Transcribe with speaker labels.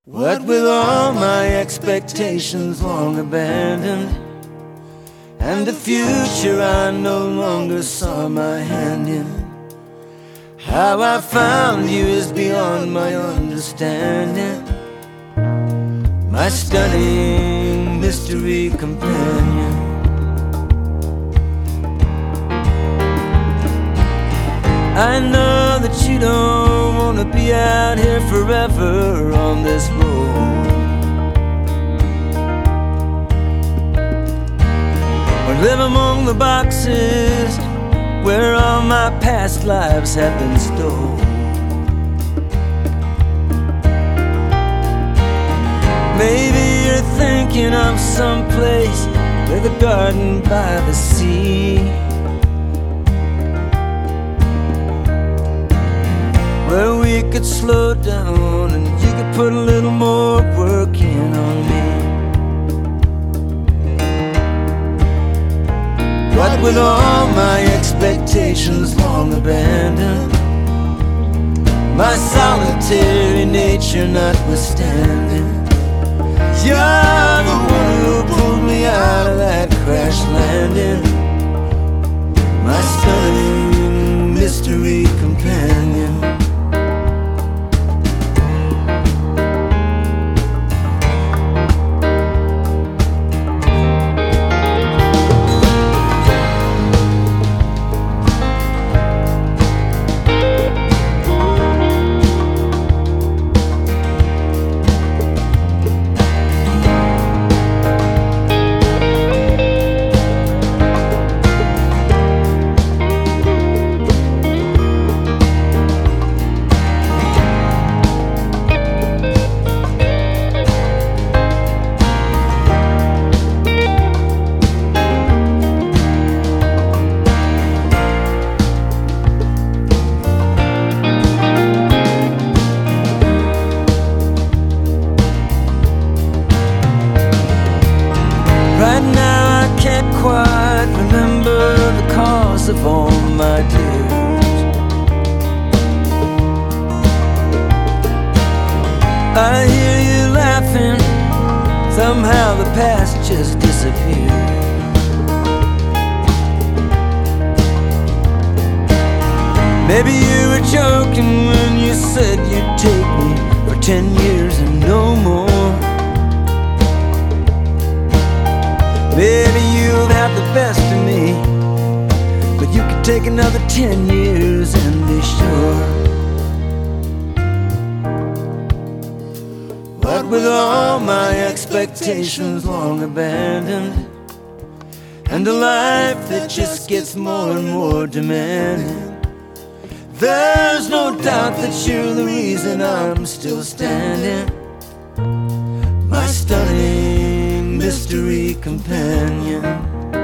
Speaker 1: What with all my expectations long abandoned, and the future I no longer saw my hand in, how I found you is beyond my understanding, my stunning mystery companion. I know that you don't want to be out here forever on this road, or live among the boxes where all my past lives have been stored. Maybe you're thinking of some place with a garden by the sea, where we could slow down and you could put a little more work in on me. What with all my expectations long abandoned, my solitary nature notwithstanding, you're the one who pulled me out of that crash landing, my stunning mystery companion. Right now I can't quite remember the cause of all my tears. I hear you laughing, somehow the past just disappeared. Maybe you were joking when you said you'd take me for 10 years and no more. Maybe you'll have the best of me, but you could take another 10 years and be sure. What with all my expectations long abandoned, and a life that just gets more and more demanding, there's no doubt that you're the reason I'm still standing, my stunning mystery companion.